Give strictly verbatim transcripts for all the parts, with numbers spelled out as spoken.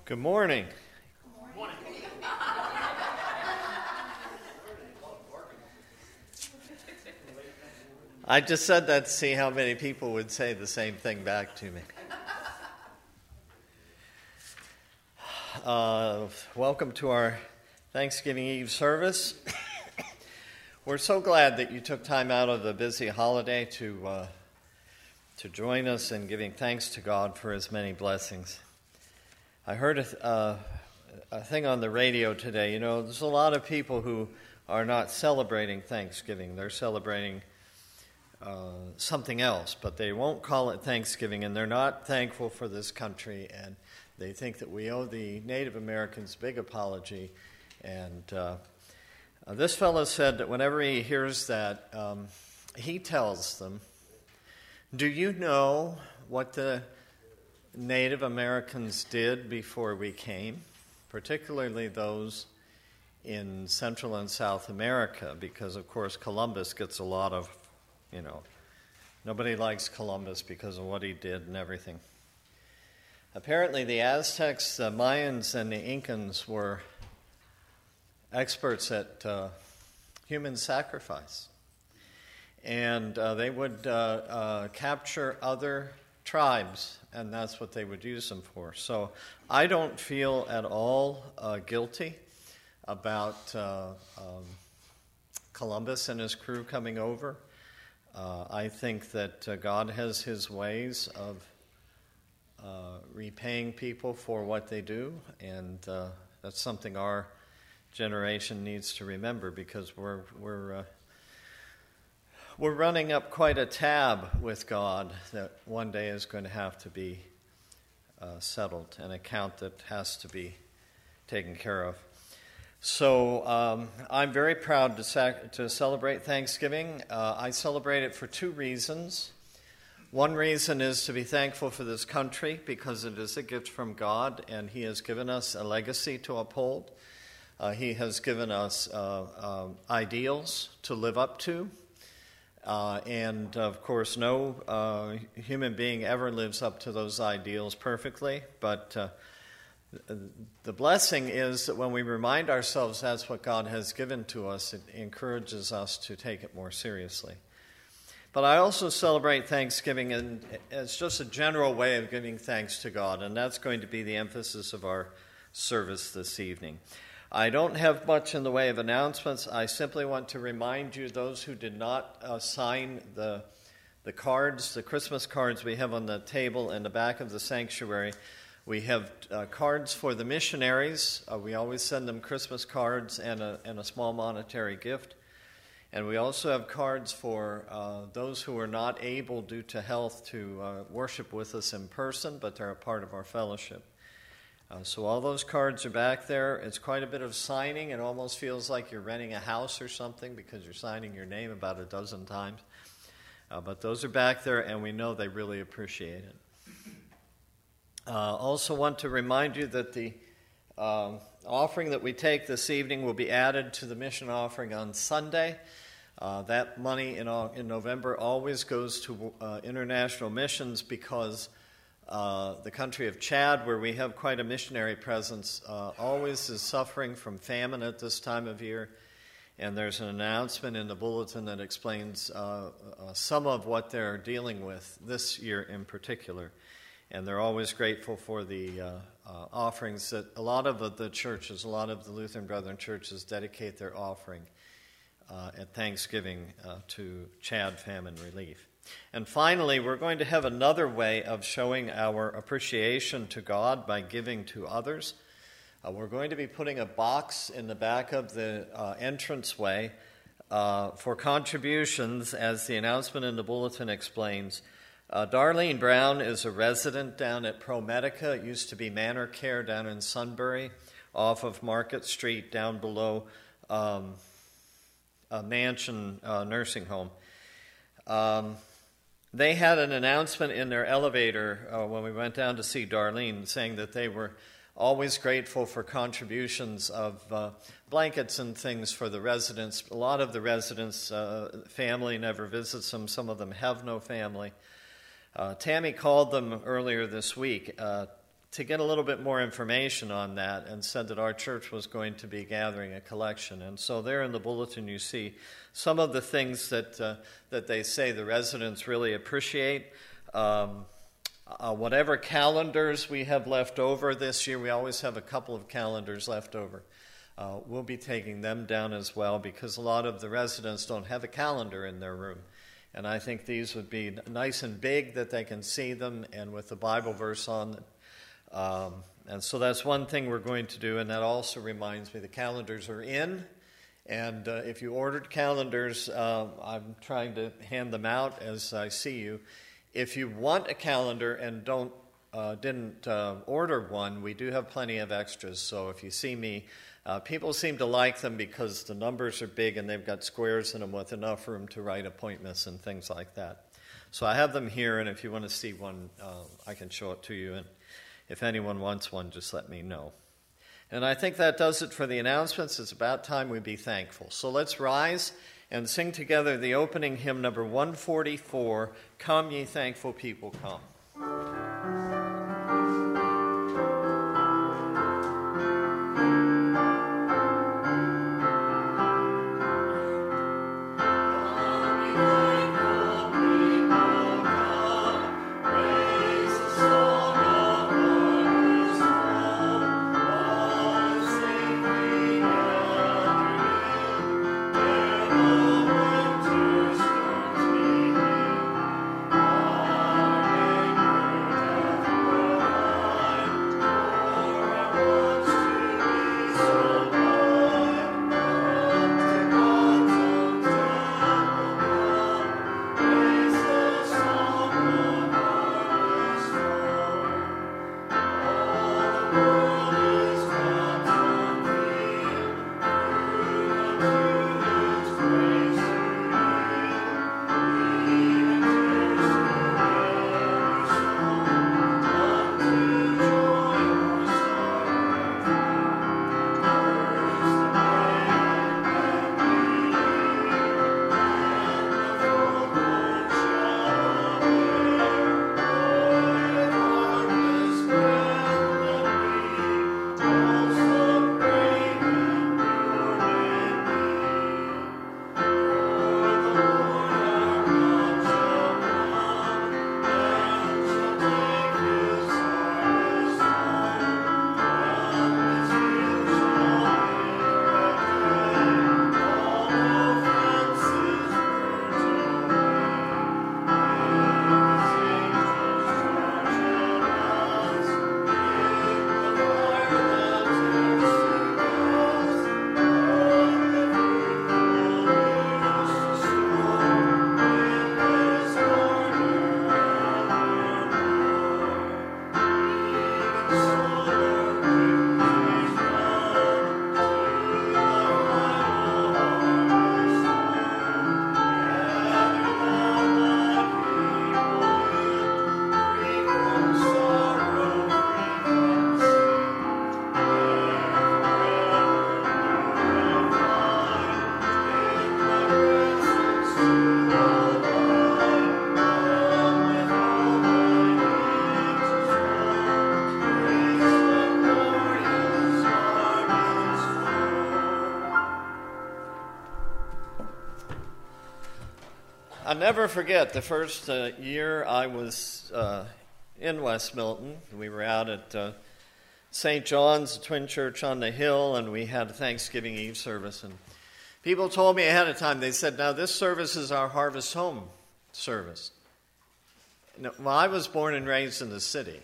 Good morning. Good morning. I just said that to see how many people would say the same thing back to me. Uh, welcome to our Thanksgiving Eve service. We're so glad that you took time out of the busy holiday to uh, to join us in giving thanks to God for His many blessings. I heard a, th- uh, a thing on the radio today. You know, there's a lot of people who are not celebrating Thanksgiving. They're celebrating uh, something else, but they won't call it Thanksgiving, and they're not thankful for this country, and they think that we owe the Native Americans a big apology. And uh, uh, this fellow said that whenever he hears that, um, he tells them, do you know what the Native Americans did before we came, particularly those in Central and South America, because, of course, Columbus gets a lot of, you know, nobody likes Columbus because of what he did and everything. Apparently, the Aztecs, the Mayans, and the Incans were experts at uh, human sacrifice. And uh, they would uh, uh, capture other tribes, and that's what they would use them for. So I don't feel at all uh, guilty about uh, um, Columbus and his crew coming over. Uh, I think that uh, God has His ways of uh, repaying people for what they do, and uh, that's something our generation needs to remember, because we're we're uh, We're running up quite a tab with God that one day is going to have to be uh, settled, an account that has to be taken care of. So um, I'm very proud to, sac- to celebrate Thanksgiving. Uh, I celebrate it for two reasons. One reason is to be thankful for this country, because it is a gift from God, and He has given us a legacy to uphold. Uh, he has given us uh, uh, ideals to live up to. Uh, and, of course, no uh, human being ever lives up to those ideals perfectly. But uh, the blessing is that when we remind ourselves that's what God has given to us, it encourages us to take it more seriously. But I also celebrate Thanksgiving and as just a general way of giving thanks to God, and that's going to be the emphasis of our service this evening. I don't have much in the way of announcements. I simply want to remind you, those who did not uh, sign the the cards, the Christmas cards we have on the table in the back of the sanctuary. We have uh, cards for the missionaries. Uh, we always send them Christmas cards and a, and a small monetary gift. And we also have cards for uh, those who are not able, due to health, to uh, worship with us in person, but they're a part of our fellowship. Uh, so all those cards are back there. It's quite a bit of signing. It almost feels like you're renting a house or something, because you're signing your name about a dozen times. Uh, but those are back there, and we know they really appreciate it. Uh, also want to remind you that the uh, offering that we take this evening will be added to the mission offering on Sunday. Uh, that money in, uh, in November always goes to uh, international missions, because Uh, the country of Chad, where we have quite a missionary presence, uh, always is suffering from famine at this time of year. And there's an announcement in the bulletin that explains uh, uh, some of what they're dealing with this year in particular. And they're always grateful for the uh, uh, offerings that a lot of the churches, a lot of the Lutheran Brethren churches dedicate their offering uh, at Thanksgiving uh, to Chad famine relief. And finally, we're going to have another way of showing our appreciation to God by giving to others. Uh, we're going to be putting a box in the back of the uh, entranceway uh, for contributions, as the announcement in the bulletin explains. Uh, Darlene Brown is a resident down at ProMedica. It used to be Manor Care down in Sunbury, off of Market Street, down below um, a Mansion uh, nursing home. Um, They had an announcement in their elevator uh, when we went down to see Darlene, saying that they were always grateful for contributions of uh, blankets and things for the residents. A lot of the residents' uh, family never visits them. Some of them have no family. Uh, Tammy called them earlier this week uh, to get a little bit more information on that and said that our church was going to be gathering a collection. And so there in the bulletin you see some of the things that uh, that they say the residents really appreciate. Um, uh, whatever calendars we have left over this year, we always have a couple of calendars left over. Uh, we'll be taking them down as well because a lot of the residents don't have a calendar in their room. And I think these would be nice and big that they can see them and with the Bible verse on them. Um, and so that's one thing we're going to do, and that also reminds me the calendars are in. And uh, if you ordered calendars, uh, I'm trying to hand them out as I see you. If you want a calendar and don't uh, didn't uh, order one, we do have plenty of extras. So if you see me, uh, people seem to like them because the numbers are big and they've got squares in them with enough room to write appointments and things like that. So I have them here, and if you want to see one, uh, I can show it to you. And if anyone wants one, just let me know. And I think that does it for the announcements. It's about time we be thankful. So let's rise and sing together the opening hymn number one forty-four, Come Ye Thankful People, Come. I'll never forget the first uh, year I was uh, in West Milton. We were out at uh, Saint John's, the Twin Church on the Hill, and we had a Thanksgiving Eve service. And people told me ahead of time, they said, now this service is our Harvest Home service. Now, well, I was born and raised in the city,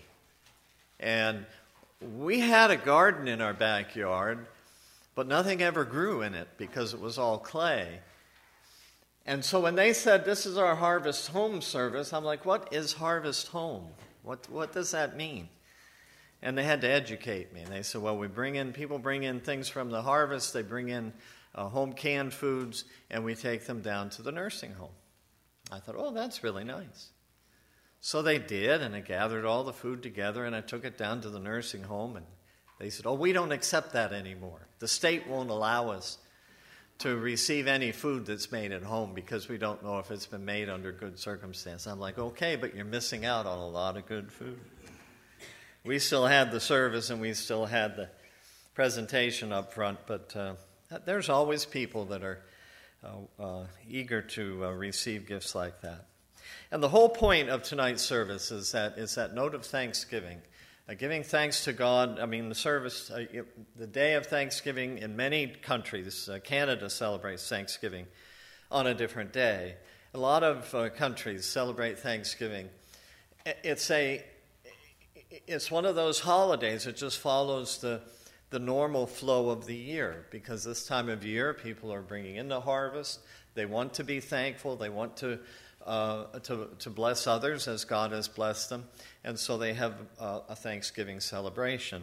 and we had a garden in our backyard, but nothing ever grew in it because it was all clay. And so when they said, this is our Harvest Home service, I'm like, what is Harvest Home? What what does that mean? And they had to educate me. And they said, well, we bring in, people bring in things from the harvest, they bring in uh, home canned foods, and we take them down to the nursing home. I thought, oh, that's really nice. So they did, and I gathered all the food together, and I took it down to the nursing home, and they said, oh, we don't accept that anymore. The state won't allow us to receive any food that's made at home because we don't know if it's been made under good circumstance. I'm like, okay, but you're missing out on a lot of good food. we still had the service and we still had the presentation up front, but uh, there's always people that are uh, uh, eager to uh, receive gifts like that. And the whole point of tonight's service is that is that note of thanksgiving, uh, giving thanks to God. I mean, the service, uh, the day of Thanksgiving in many countries, uh, Canada celebrates Thanksgiving on a different day. A lot of uh, countries celebrate Thanksgiving. It's a, it's one of those holidays that just follows the the normal flow of the year, because this time of year people are bringing in the harvest. They want to be thankful. They want to uh, to, to bless others as God has blessed them, and so they have uh, a Thanksgiving celebration.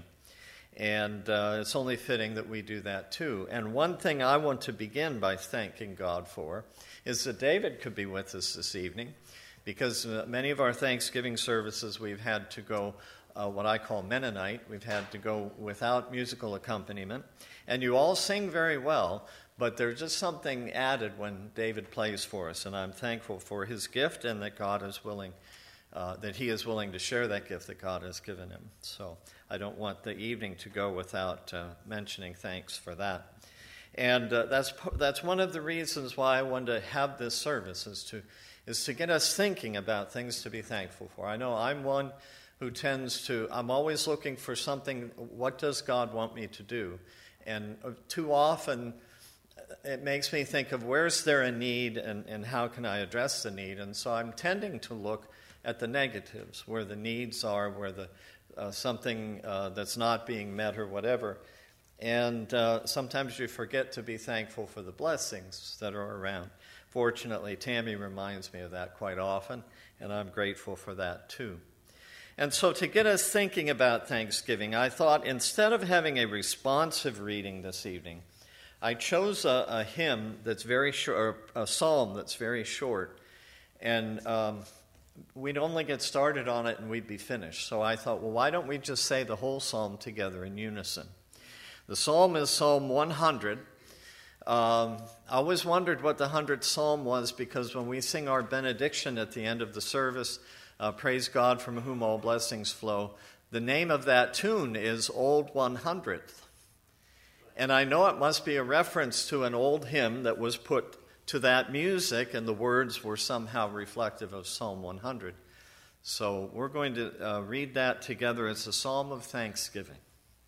And uh, it's only fitting that we do that too. And one thing I want to begin by thanking God for is that David could be with us this evening, because uh, many of our Thanksgiving services we've had to go Uh, what I call Mennonite. We've had to go without musical accompaniment. And you all sing very well, but there's just something added when David plays for us. And I'm thankful for his gift, and that God is willing, uh, that he is willing to share that gift that God has given him. So I don't want the evening to go without uh, mentioning thanks for that. And uh, that's that's one of the reasons why I wanted to have this service, is to, is to get us thinking about things to be thankful for. I know I'm one who tends to, I'm always looking for something, what does God want me to do? And too often it makes me think of where's there a need, and, and how can I address the need? And so I'm tending to look at the negatives, where the needs are, where the uh, something uh, that's not being met or whatever. And uh, sometimes you forget to be thankful for the blessings that are around. Fortunately, Tammy reminds me of that quite often, and I'm grateful for that too. And so to get us thinking about Thanksgiving, I thought instead of having a responsive reading this evening, I chose a, a hymn that's very short, or a psalm that's very short, and um, we'd only get started on it and we'd be finished. So I thought, well, why don't we just say the whole psalm together in unison? The psalm is Psalm one hundred. Um, I always wondered what the hundredth psalm was, because when we sing our benediction at the end of the service, Uh, praise God from whom all blessings flow, the name of that tune is Old one hundredth. And I know it must be a reference to an old hymn that was put to that music, and the words were somehow reflective of Psalm one hundred. So we're going to uh, read that together. It's a psalm of thanksgiving.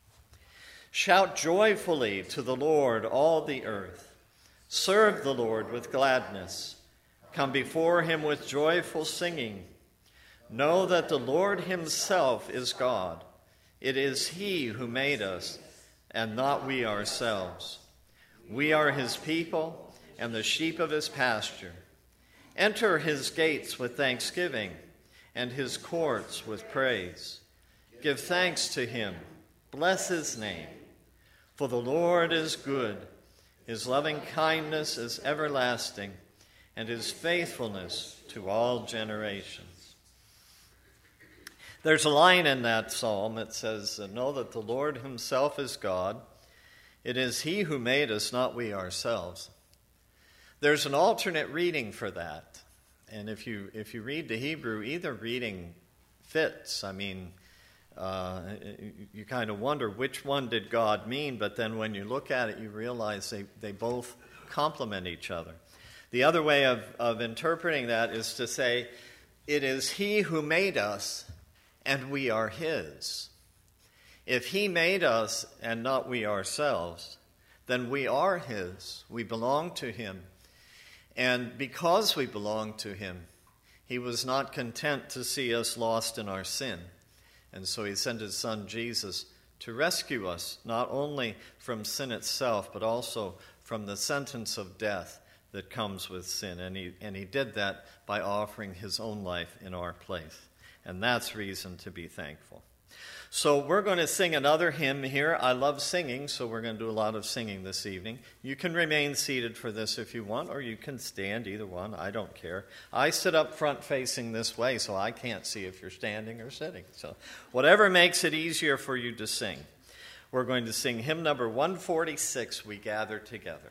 Shout joyfully to the Lord, all the earth. Serve the Lord with gladness. Come before him with joyful singing. Know that the Lord himself is God. It is he who made us, and not we ourselves. We are his people and the sheep of his pasture. Enter his gates with thanksgiving and his courts with praise. Give thanks to him. Bless his name. For the Lord is good. His loving kindness is everlasting, and his faithfulness to all generations. There's a line in that psalm that says, know that the Lord himself is God. It is he who made us, not we ourselves. There's an alternate reading for that. And if you if you read the Hebrew, either reading fits. I mean, uh, you kind of wonder which one did God mean, but then when you look at it, you realize they, they both complement each other. The other way of, of interpreting that is to say, it is he who made us, and we are his. If he made us and not we ourselves, then we are his. We belong to him. And because we belong to him, he was not content to see us lost in our sin. And so he sent his son Jesus to rescue us, not only from sin itself, but also from the sentence of death that comes with sin. And he, and he did that by offering his own life in our place. And that's reason to be thankful. So we're going to sing another hymn here. I love singing, so we're going to do a lot of singing this evening. You can remain seated for this if you want, or you can stand, either one. I don't care. I sit up front facing this way, so I can't see if you're standing or sitting. So whatever makes it easier for you to sing. We're going to sing hymn number one forty-six, We Gather Together.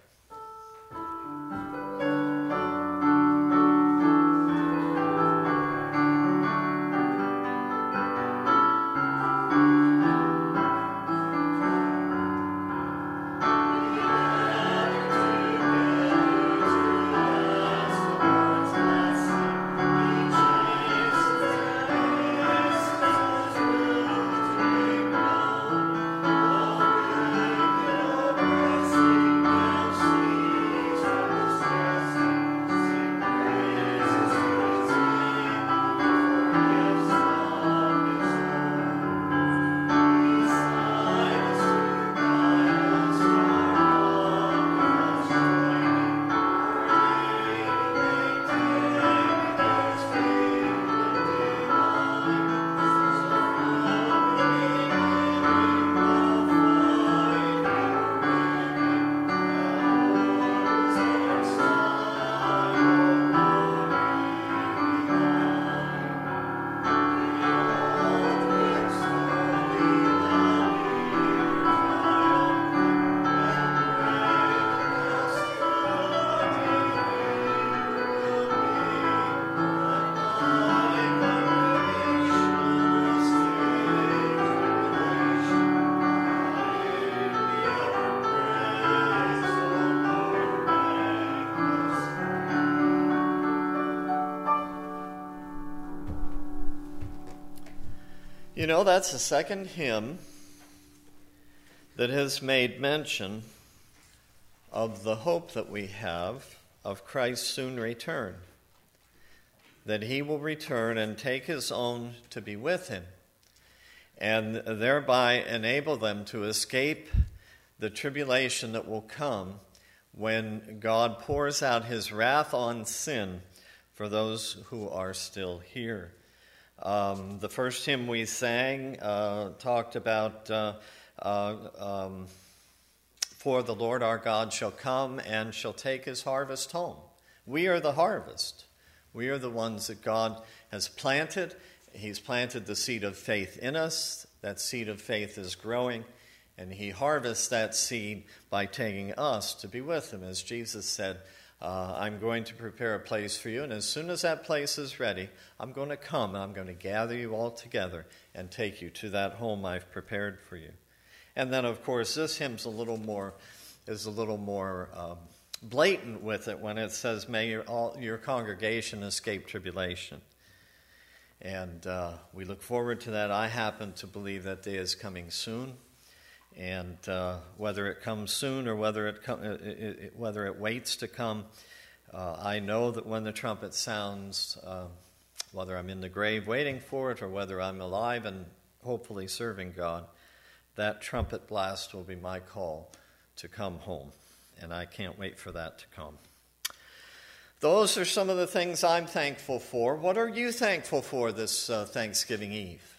You know, that's the second hymn that has made mention of the hope that we have of Christ's soon return, that he will return and take his own to be with him, and thereby enable them to escape the tribulation that will come when God pours out his wrath on sin for those who are still here. Um, the first hymn we sang uh, talked about, uh, uh, um, for the Lord our God shall come and shall take his harvest home. We are the harvest. We are the ones that God has planted. He's planted the seed of faith in us. That seed of faith is growing, and he harvests that seed by taking us to be with him. As Jesus said, uh, I'm going to prepare a place for you, and as soon as that place is ready, I'm going to come, and I'm going to gather you all together and take you to that home I've prepared for you. And then, of course, this hymn's a little more, is a little more um, blatant with it when it says, may your, all, your congregation escape tribulation. And uh, we look forward to that. I happen to believe that day is coming soon. And uh, whether it comes soon or whether it, com- it, it, it whether it waits to come, uh, I know that when the trumpet sounds, uh, whether I'm in the grave waiting for it or whether I'm alive and hopefully serving God, that trumpet blast will be my call to come home. And I can't wait for that to come. Those are some of the things I'm thankful for. What are you thankful for this uh, Thanksgiving Eve?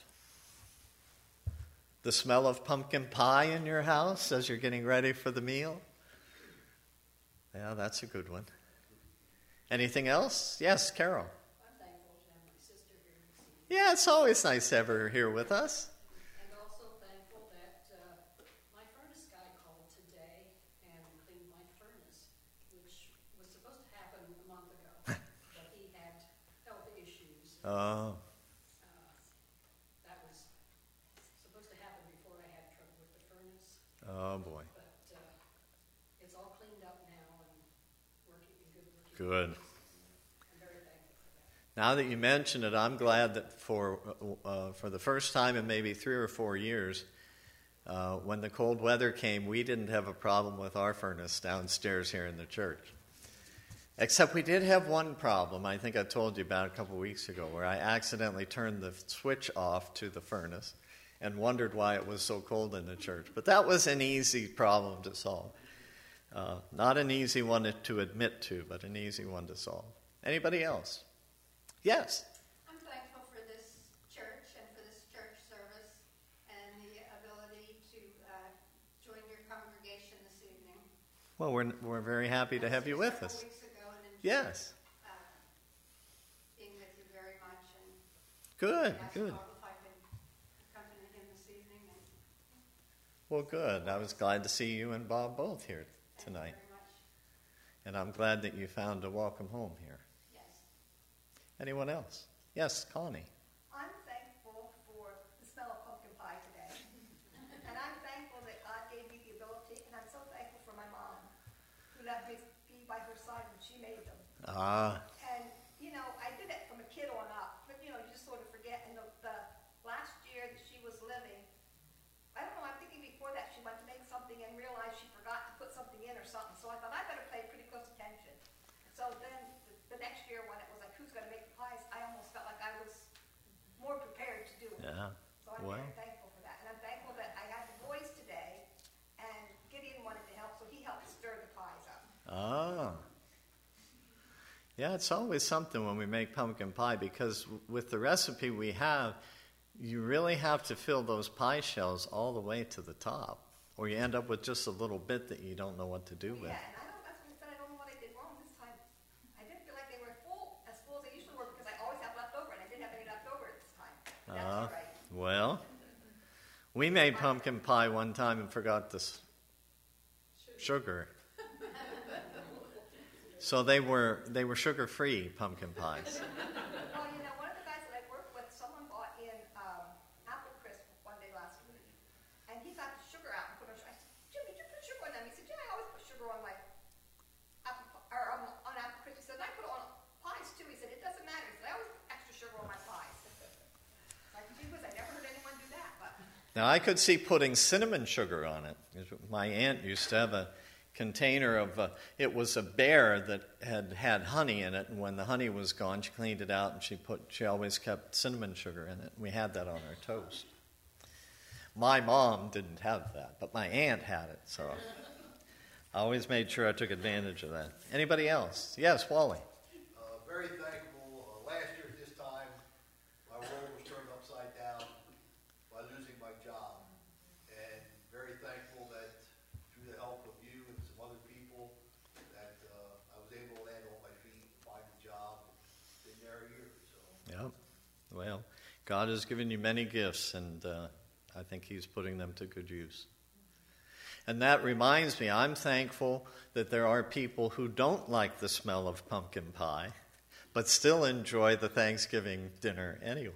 The smell of pumpkin pie in your house as you're getting ready for the meal? Yeah, that's a good one. Anything else? Yes, Carol. I'm thankful to have my sister here this evening. Yeah, it's always nice to have her here with us. And also thankful that uh, my furnace guy called today and cleaned my furnace, which was supposed to happen a month ago, but he had health issues. Oh. Oh, boy. But uh, it's all cleaned up now and working good. Working good. I'm very thankful for that. Now that you mention it, I'm glad that for uh, for the first time in maybe three or four years, uh, when the cold weather came, we didn't have a problem with our furnace downstairs here in the church. Except we did have one problem, I think I told you about a couple weeks ago, where I accidentally turned the switch off to the furnace and wondered why it was so cold in the church. But that was an easy problem to solve. Uh, not an easy one to admit to, but an easy one to solve. Anybody else? Yes? I'm thankful for this church and for this church service and the ability to uh, join your congregation this evening. Well, we're we're very happy to have you with us. Weeks ago and enjoyed, Yes. uh, being with you very much. And Good, I asked good. Bob if I could accompany him this evening. And Well, good. I was glad to see you and Bob both here thank tonight. you very much. And I'm glad that you found a welcome home here. Yes. Anyone else? Yes, Connie. I'm thankful for the smell of pumpkin pie today. And I'm thankful that God gave me the ability, and I'm so thankful for my mom, who let me be by her side when she made them. Ah, And, you know, I did it from a kid on up, but, you know, you just sort of forget. And the, the last year that she was living, I don't know, I'm thinking before that she went to make something and realized she forgot to put something in or something. So I thought I better pay pretty close attention. So then the, the next year when it was like, who's going to make the pies, I almost felt like I was more prepared to do it. yeah. So I'm Well, very thankful for that. And I'm thankful that I had the boys today, and Gideon wanted to help, so he helped stir the pies up. ah. Yeah, it's always something when we make pumpkin pie because w- with the recipe we have, you really have to fill those pie shells all the way to the top, or you end up with just a little bit that you don't know what to do with. Yeah, and I don't, that's what I said, I don't know what I did wrong this time. I didn't feel like they were full, as full as they usually were, because I always have left over, and I didn't have any left over this time. That's Ah, all right. well, we made pumpkin pie one time and forgot the s- sugar. So they were they were sugar-free pumpkin pies. Well, you know, one of the guys that I work with, someone bought in um, apple crisp one day last week, and he got the sugar out and put on sugar. I said, Jim, did you put sugar on them? He said, yeah, I always put sugar on my apple, pi- or um, on apple crisp. He said, and I put it on pies too. He said, it doesn't matter. He said, I always put extra sugar on my pies. Like, gee whiz, I never heard anyone Now, I could see putting cinnamon sugar on it. My aunt used to have a container of, uh, it was a bear that had had honey in it, and when the honey was gone, she cleaned it out, and she put, she always kept cinnamon sugar in it. We had that on our toast. My mom didn't have that, but my aunt had it, so I always made sure I took advantage of that. Anybody else? Yes, Wally. Uh, very thankful. Uh, last year at this time, my world was turned upside down by losing my job. And very thankful that through the help of you and some other people, that uh, I was able to land on my feet, find a job, been there a year. So. Yep. Well, God has given you many gifts, and uh, I think he's putting them to good use. And that reminds me, I'm thankful that there are people who don't like the smell of pumpkin pie, but still enjoy the Thanksgiving dinner anyway.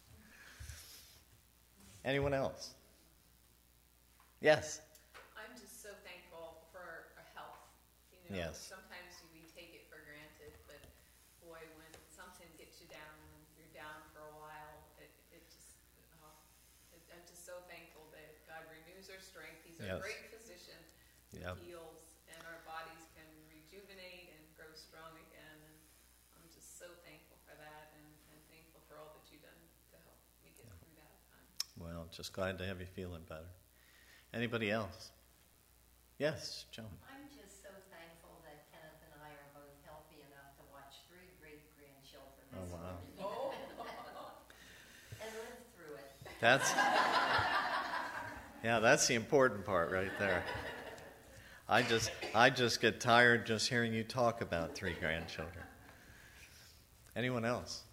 Anyone else? Yes? I'm just so thankful for our health. You know, Yes. sometimes we take it for granted, but boy, when something gets you down and you're down for a while, it, it just, oh, it, I'm just so thankful that God renews our strength. He's a Yes. great physician who Yep. heals, and our bodies can rejuvenate and grow strong again. And I'm just so thankful for that, and, and thankful for all that you've done to help me get through that time. Well, just glad to have you feeling better. Anybody else? Yes, Joan. I'm just so thankful that Kenneth and I are both healthy enough to watch three great-grandchildren. Oh, wow. And live through it. That's, yeah, that's the important part right there. I just, I just get tired just hearing you talk about three grandchildren. Anyone else?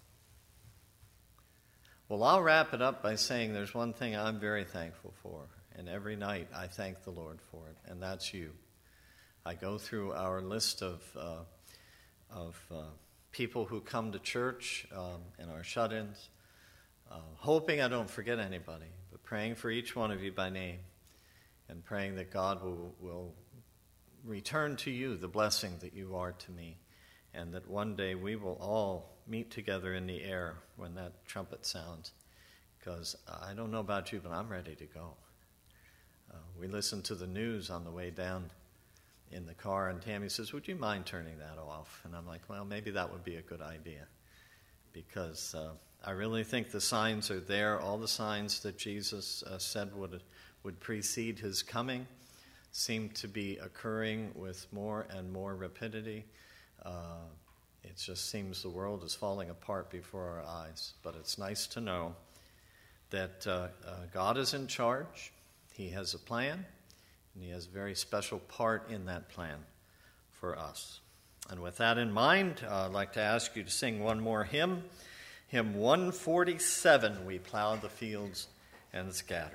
Well, I'll wrap it up by saying there's one thing I'm very thankful for, and every night I thank the Lord for it, and that's you. I go through our list of uh, of uh, people who come to church um, and our shut-ins, uh, hoping I don't forget anybody, but praying for each one of you by name, and praying that God will, will return to you the blessing that you are to me, and that one day we will all meet together in the air when that trumpet sounds, because I don't know about you, but I'm ready to go. Uh, we listened to the news on the way down in the car, and Tammy says, would you mind turning that off? And I'm like, well, maybe that would be a good idea, because uh, I really think the signs are there. All the signs that Jesus uh, said would, would precede his coming seem to be occurring with more and more rapidity. Uh, it just seems the world is falling apart before our eyes. But it's nice to know that uh, uh, God is in charge. He has a plan, and he has a very special part in that plan for us. And with that in mind, uh, I'd like to ask you to sing one more hymn. Hymn one forty-seven, We Plow the Fields and Scatter.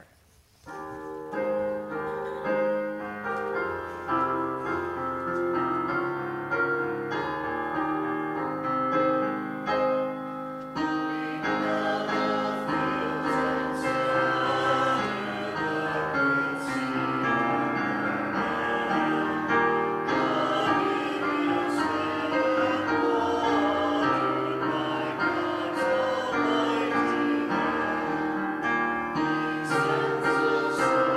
Sense of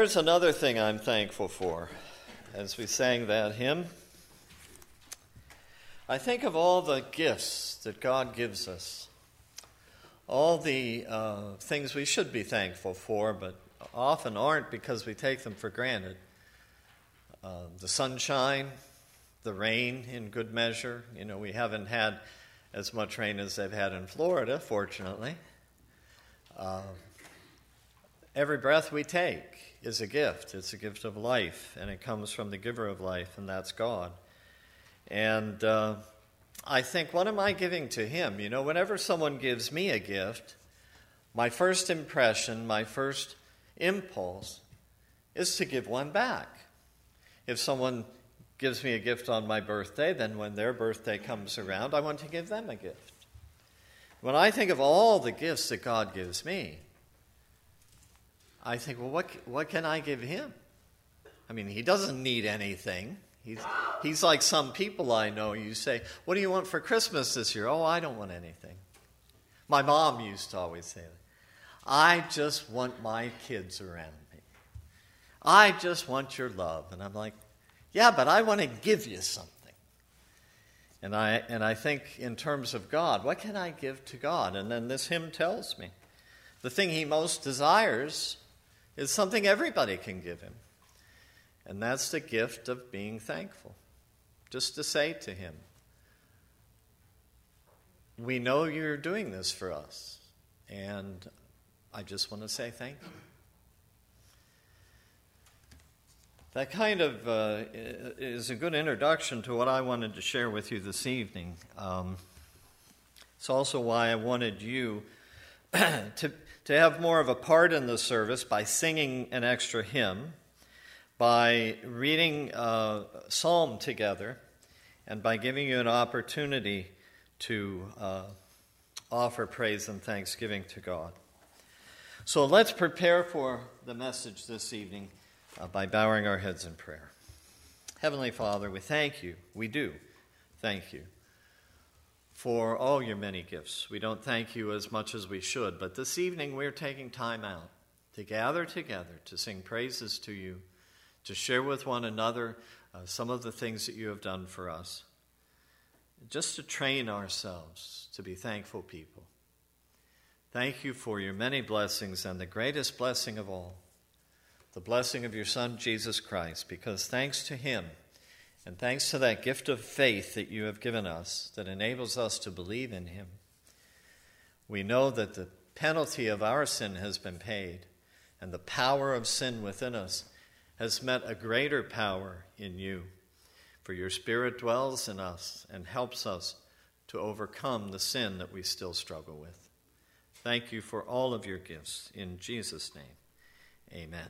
there's another thing I'm thankful for. As we sang that hymn, I think of all the gifts that God gives us, all the uh, things we should be thankful for, but often aren't because we take them for granted. Uh, the sunshine, the rain in good measure. You know, we haven't had as much rain as they've had in Florida, fortunately. Uh, every breath we take is a gift. It's a gift of life, and it comes from the giver of life, and that's God. And uh, I think, what am I giving to him? You know, whenever someone gives me a gift, my first impression, my first impulse is to give one back. If someone gives me a gift on my birthday, then when their birthday comes around, I want to give them a gift. When I think of all the gifts that God gives me, I think, well, what what can I give him? I mean, he doesn't need anything. He's he's like some people I know. You say, what do you want for Christmas this year? Oh, I don't want anything. My mom used to always say that. I just want my kids around me. I just want your love. And I'm like, yeah, but I want to give you something. And I and I think in terms of God, what can I give to God? And then this hymn tells me the thing he most desires is something everybody can give him. And that's the gift of being thankful. Just to say to him, we know you're doing this for us, and I just want to say thank you. That kind of uh, is a good introduction to what I wanted to share with you this evening. Um, it's also why I wanted you to, to have more of a part in the service by singing an extra hymn, by reading a psalm together, and by giving you an opportunity to uh, offer praise and thanksgiving to God. So let's prepare for the message this evening uh, by bowing our heads in prayer. Heavenly Father, we thank you, we do thank you for all your many gifts. We don't thank you as much as we should, but this evening we're taking time out to gather together, to sing praises to you, to share with one another uh, some of the things that you have done for us, just to train ourselves to be thankful people. Thank you for your many blessings, and the greatest blessing of all, the blessing of your Son, Jesus Christ, because thanks to him, and thanks to that gift of faith that you have given us that enables us to believe in him, we know that the penalty of our sin has been paid, and the power of sin within us has met a greater power in you. For your Spirit dwells in us and helps us to overcome the sin that we still struggle with. Thank you for all of your gifts. In Jesus' name, amen.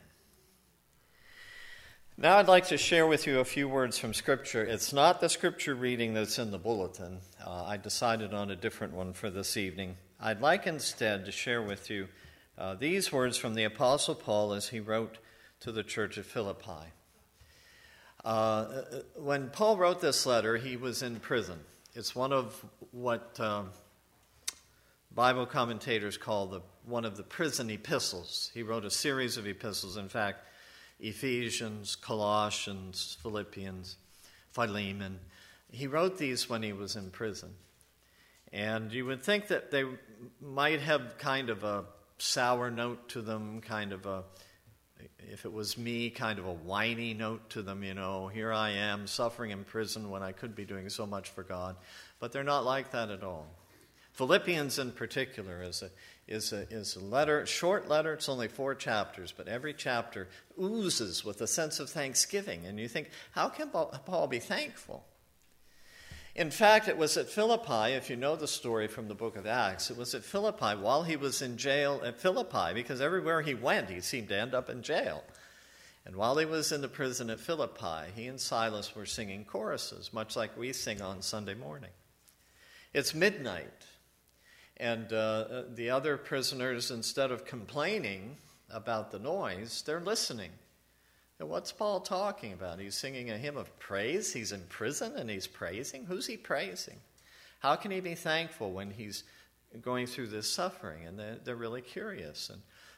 Now I'd like to share with you a few words from Scripture. It's not the Scripture reading that's in the bulletin. Uh, I decided on a different one for this evening. I'd like instead to share with you uh, these words from the Apostle Paul as he wrote to the church of Philippi. Uh, when Paul wrote this letter, he was in prison. It's one of what uh, Bible commentators call the one of the prison epistles. He wrote a series of epistles. In fact, Ephesians, Colossians, Philippians, Philemon. He wrote these when he was in prison. And you would think that they might have kind of a sour note to them, kind of a, if it was me, kind of a whiny note to them, you know, here I am suffering in prison when I could be doing so much for God. But they're not like that at all. Philippians in particular is a is a is a letter, a short letter. It's only four chapters, but every chapter oozes with a sense of thanksgiving. And you think, how can Paul be thankful? In fact, it was at Philippi, if you know the story from the book of Acts, it was at Philippi while he was in jail at Philippi, because everywhere he went, he seemed to end up in jail. And while he was in the prison at Philippi, he and Silas were singing choruses, much like we sing on Sunday morning. It's midnight. And uh, the other prisoners, instead of complaining about the noise, they're listening. And what's Paul talking about? He's singing a hymn of praise. He's in prison and he's praising. Who's he praising? How can he be thankful when he's going through this suffering? And they're, they're really curious. And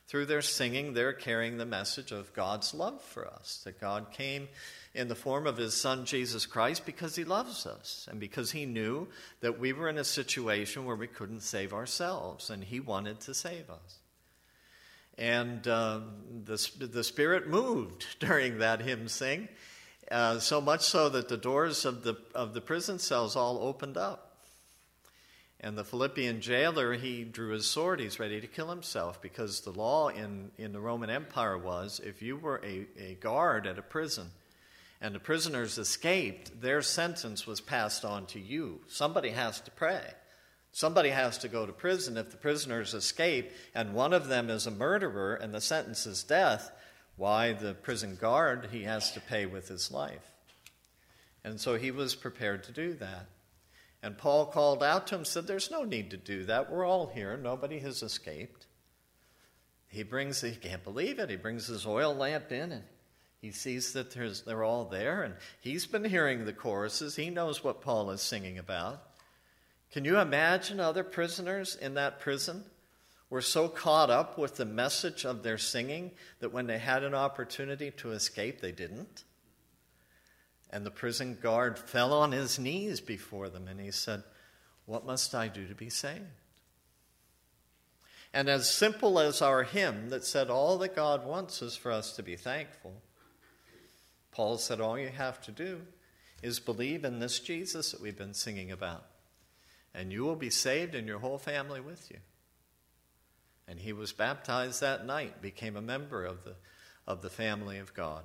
Through their singing, they're carrying the message of God's love for us, that God came in the form of his Son, Jesus Christ, because he loves us and because he knew that we were in a situation where we couldn't save ourselves, and he wanted to save us. And uh, the, the Spirit moved during that hymn sing, uh, so much so that the doors of the, of the prison cells all opened up. And the Philippian jailer, he drew his sword. He's ready to kill himself, because the law in, in the Roman Empire was, if you were a, a guard at a prison and the prisoners escaped, their sentence was passed on to you. Somebody has to pray. Somebody has to go to prison. If the prisoners escape and one of them is a murderer and the sentence is death, why, the prison guard, he has to pay with his life. And so he was prepared to do that. And Paul called out to him, said, there's no need to do that. We're all here. Nobody has escaped. He brings, he can't believe it. He brings his oil lamp in, and he sees that there's, they're all there. And he's been hearing the choruses. He knows what Paul is singing about. Can you imagine other prisoners in that prison were so caught up with the message of their singing that when they had an opportunity to escape, they didn't? And the prison guard fell on his knees before them, and he said, what must I do to be saved? And as simple as our hymn that said all that God wants is for us to be thankful, Paul said all you have to do is believe in this Jesus that we've been singing about, and you will be saved and your whole family with you. And he was baptized that night, became a member of the, of the family of God.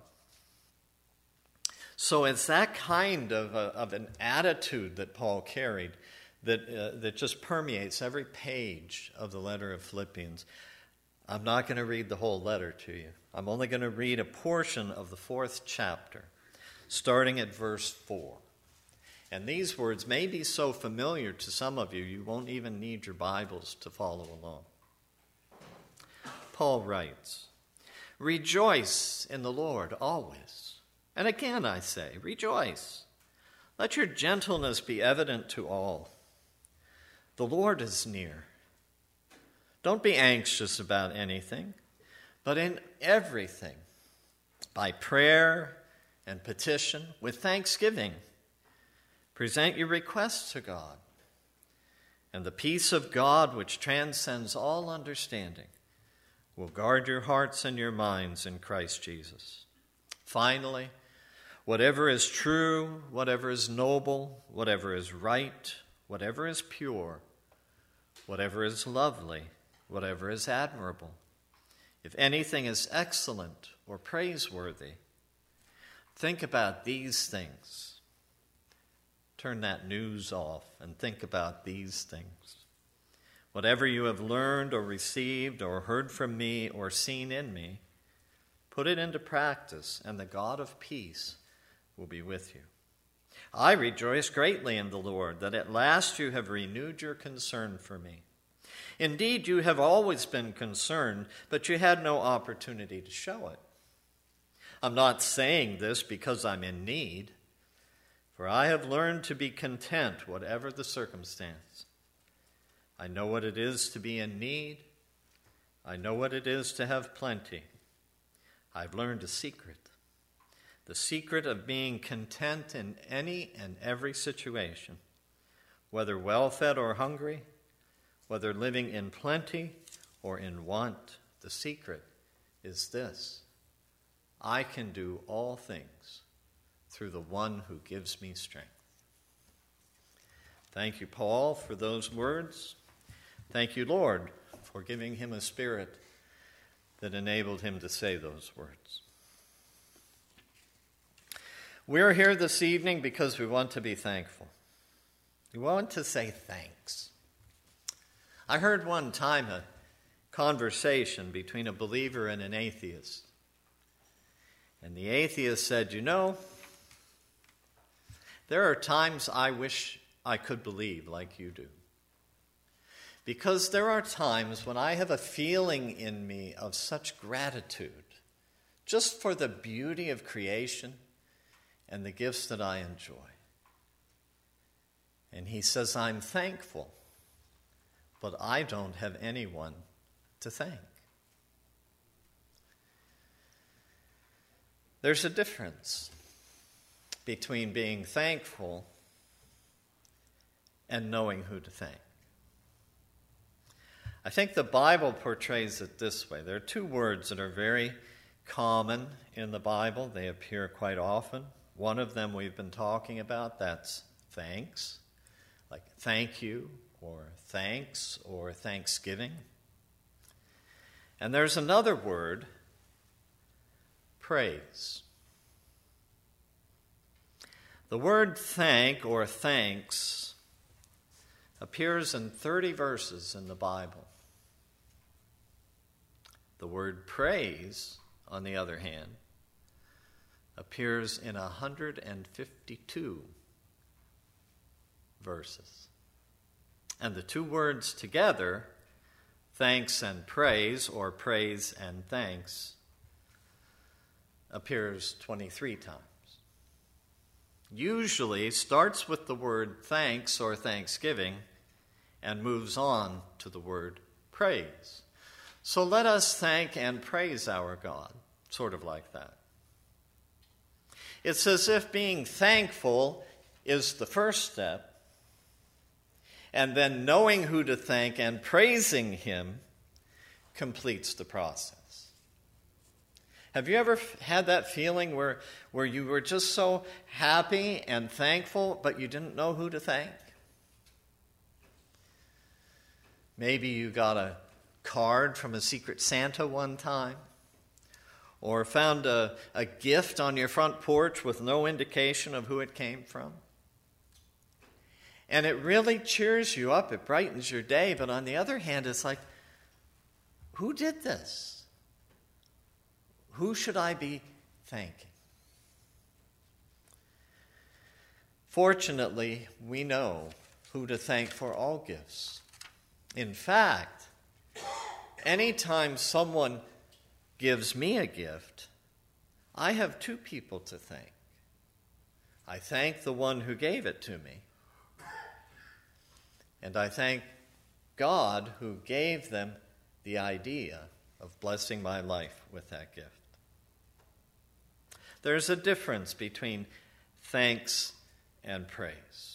So it's that kind of, a, of an attitude that Paul carried that, uh, that just permeates every page of the letter of Philippians. I'm not going to read the whole letter to you. I'm only going to read a portion of the fourth chapter, starting at verse four. And these words may be so familiar to some of you, you won't even need your Bibles to follow along. Paul writes, rejoice in the Lord always. And again I say, rejoice. Let your gentleness be evident to all. The Lord is near. Don't be anxious about anything, but in everything, by prayer and petition, with thanksgiving, present your requests to God. And the peace of God, which transcends all understanding, will guard your hearts and your minds in Christ Jesus. Finally, whatever is true, whatever is noble, whatever is right, whatever is pure, whatever is lovely, whatever is admirable, if anything is excellent or praiseworthy, think about these things. Turn that news off and think about these things. Whatever you have learned or received or heard from me or seen in me, put it into practice, and the God of peace will be with you. I rejoice greatly in the Lord that at last you have renewed your concern for me. Indeed, you have always been concerned, but you had no opportunity to show it. I'm not saying this because I'm in need, for I have learned to be content whatever the circumstance. I know what it is to be in need. I know what it is to have plenty. I've learned a secret. The secret of being content in any and every situation, whether well-fed or hungry, whether living in plenty or in want. The secret is this: I can do all things through the one who gives me strength. Thank you, Paul, for those words. Thank you, Lord, for giving him a spirit that enabled him to say those words. We're here this evening because we want to be thankful. We want to say thanks. I heard one time a conversation between a believer and an atheist. And the atheist said, you know, there are times I wish I could believe like you do. Because there are times when I have a feeling in me of such gratitude, just for the beauty of creation and the gifts that I enjoy. And he says, I'm thankful, but I don't have anyone to thank. There's a difference between being thankful and knowing who to thank. I think the Bible portrays it this way. There are two words that are very common in the Bible. They appear quite often. One of them we've been talking about, that's thanks, like thank you, or thanks, or thanksgiving. And there's another word, praise. The word thank or thanks appears in thirty verses in the Bible. The word praise, on the other hand, appears in one hundred fifty-two verses. And the two words together, thanks and praise, or praise and thanks, appears twenty-three times. Usually starts with the word thanks or thanksgiving and moves on to the word praise. So let us thank and praise our God, sort of like that. It's as if being thankful is the first step, and then knowing who to thank and praising Him completes the process. Have you ever had that feeling where, where you were just so happy and thankful, but you didn't know who to thank? Maybe you got a card from a Secret Santa one time, or found a, a gift on your front porch with no indication of who it came from. And it really cheers you up, it brightens your day, but on the other hand, it's like, who did this? Who should I be thanking? Fortunately, we know who to thank for all gifts. In fact, anytime someone gives me a gift, I have two people to thank. I thank the one who gave it to me, and I thank God who gave them the idea of blessing my life with that gift. There's a difference between thanks and praise.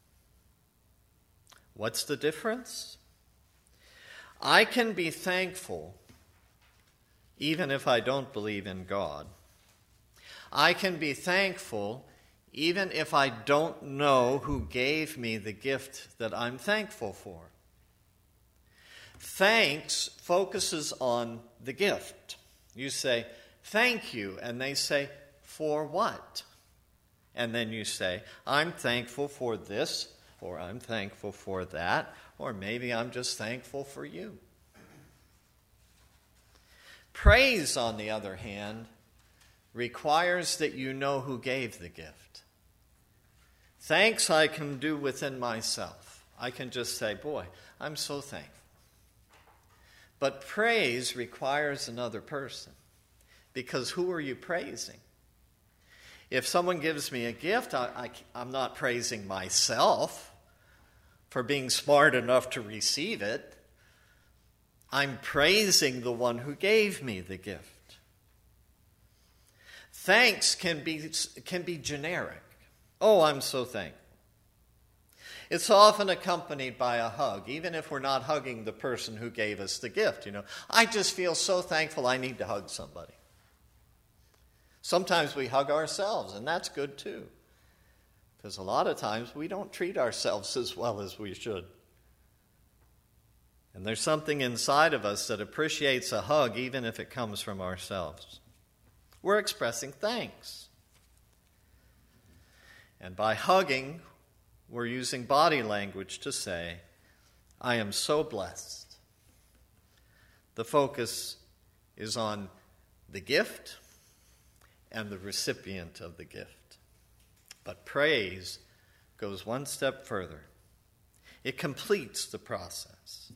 What's the difference? I can be thankful even if I don't believe in God. I can be thankful even if I don't know who gave me the gift that I'm thankful for. Thanks focuses on the gift. You say, thank you, and they say, for what? And then you say, I'm thankful for this, or I'm thankful for that, or maybe I'm just thankful for you. Praise, on the other hand, requires that you know who gave the gift. Thanks I can do within myself. I can just say, boy, I'm so thankful. But praise requires another person, because who are you praising? If someone gives me a gift, I, I, I'm not praising myself for being smart enough to receive it. I'm praising the one who gave me the gift. Thanks can be, can be generic. Oh, I'm so thankful. It's often accompanied by a hug, even if we're not hugging the person who gave us the gift. You know, I just feel so thankful I need to hug somebody. Sometimes we hug ourselves, and that's good too. Because a lot of times we don't treat ourselves as well as we should. And there's something inside of us that appreciates a hug even if it comes from ourselves. We're expressing thanks. And by hugging, we're using body language to say, I am so blessed. The focus is on the gift and the recipient of the gift. But praise goes one step further. It completes the process.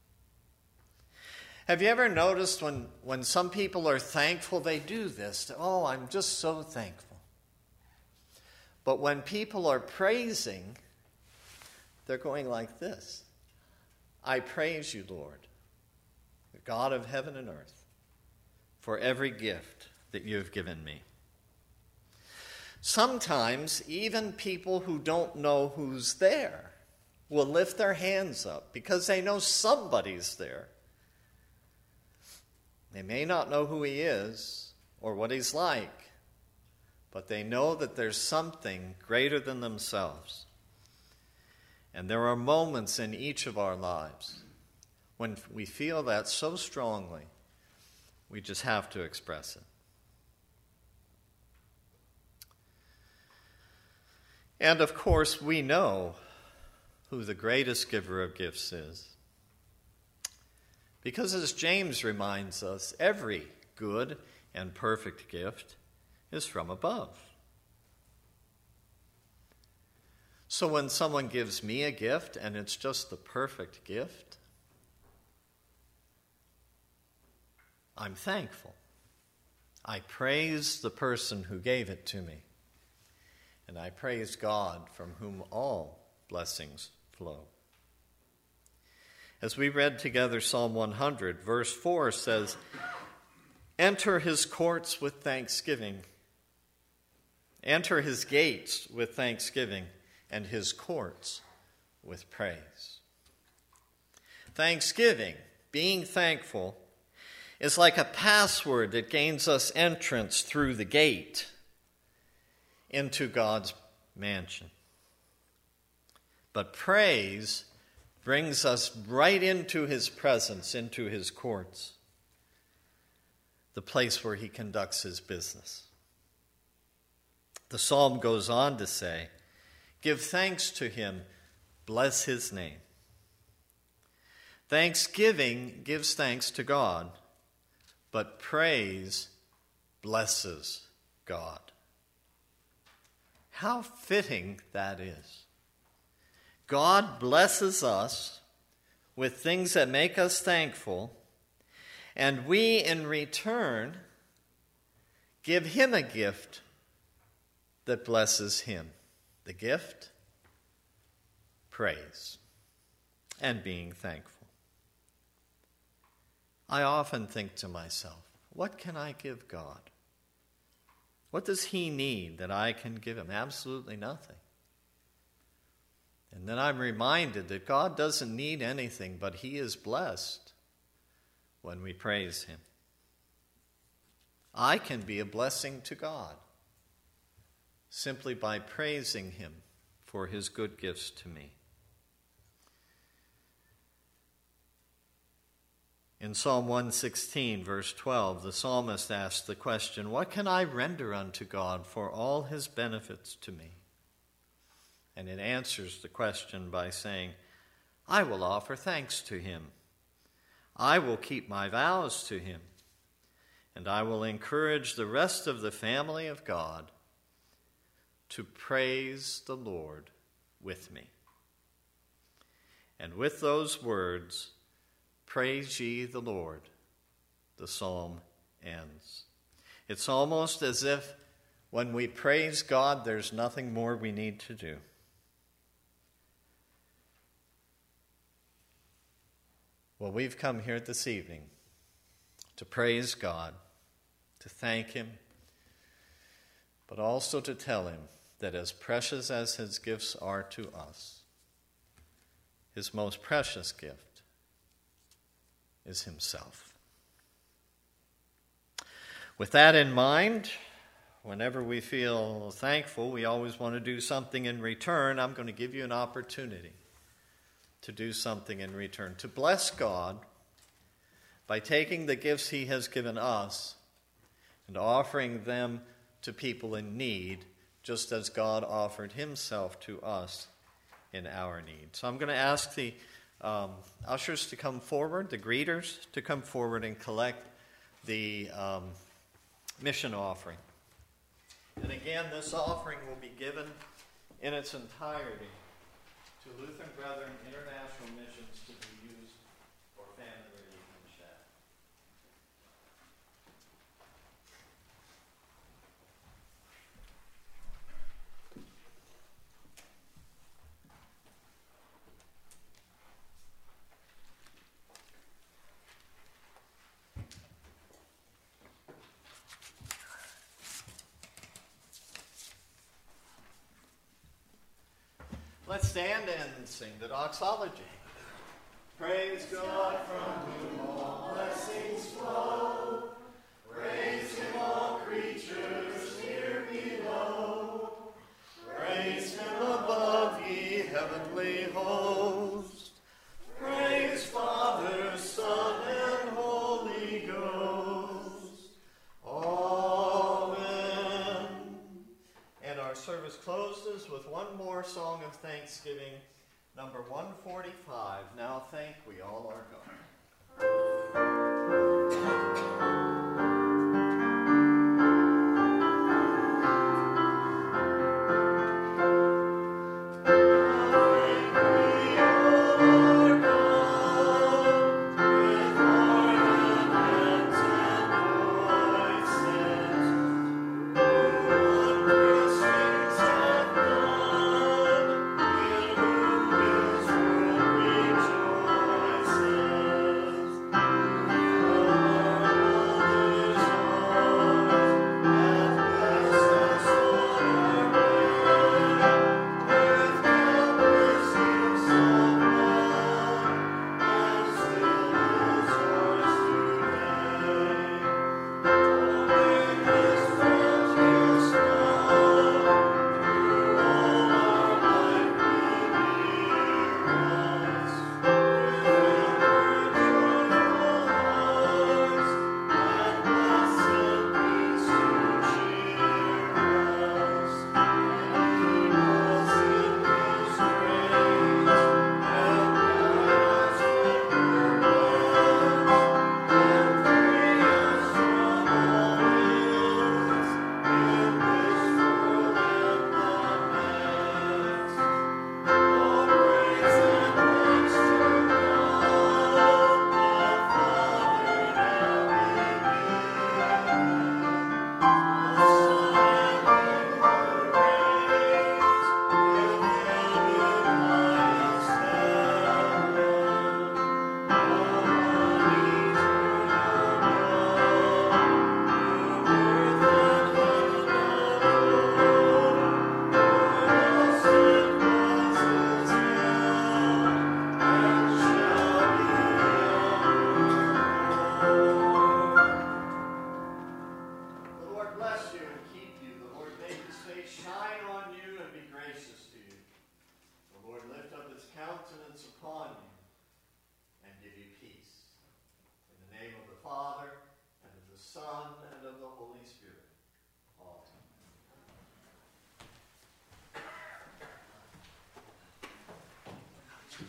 Have you ever noticed when, when some people are thankful, they do this? Oh, I'm just so thankful. But when people are praising, they're going like this. I praise you, Lord, the God of heaven and earth, for every gift that you have given me. Sometimes even people who don't know who's there will lift their hands up because they know somebody's there. They may not know who he is or what he's like, but they know that there's something greater than themselves. And there are moments in each of our lives when we feel that so strongly, we just have to express it. And of course, we know who the greatest giver of gifts is. Because as James reminds us, every good and perfect gift is from above. So when someone gives me a gift and it's just the perfect gift, I'm thankful. I praise the person who gave it to me. And I praise God from whom all blessings flow. As we read together Psalm one hundred, verse four says, "Enter his courts with thanksgiving. Enter his gates with thanksgiving, and his courts with praise." Thanksgiving, being thankful, is like a password that gains us entrance through the gate into God's mansion. But praise brings us right into his presence, into his courts, the place where he conducts his business. The psalm goes on to say, "Give thanks to him, bless his name." Thanksgiving gives thanks to God, but praise blesses God. How fitting that is. God blesses us with things that make us thankful, and we in return give him a gift that blesses him. The gift? Praise and being thankful. I often think to myself, what can I give God? What does he need that I can give him? Absolutely nothing. And then I'm reminded that God doesn't need anything, but he is blessed when we praise him. I can be a blessing to God simply by praising him for his good gifts to me. In Psalm one sixteen, verse twelve, the psalmist asks the question, "What can I render unto God for all his benefits to me?" And it answers the question by saying, "I will offer thanks to him. I will keep my vows to him, and I will encourage the rest of the family of God to praise the Lord with me." And with those words, "Praise ye the Lord," the psalm ends. It's almost as if when we praise God, there's nothing more we need to do. Well, we've come here this evening to praise God, to thank him, but also to tell him that as precious as his gifts are to us, his most precious gift is himself. With that in mind, whenever we feel thankful, we always want to do something in return. I'm going to give you an opportunity to do something in return, to bless God by taking the gifts he has given us and offering them to people in need, just as God offered himself to us in our need. So I'm going to ask the um, ushers to come forward, the greeters to come forward and collect the um, mission offering. And again, this offering will be given in its entirety to Lutheran Brethren International Missions to be used for family relief in Shad. Let's stand and sing the doxology. Praise God from whom all blessings flow. Praise him, all creatures here below. Praise him above, ye heavenly host. Praise Father, Son, and Holy Ghost. Amen. And our service closes with one more song of thanksgiving, number one forty-five, Now Thank We All Our God. Son,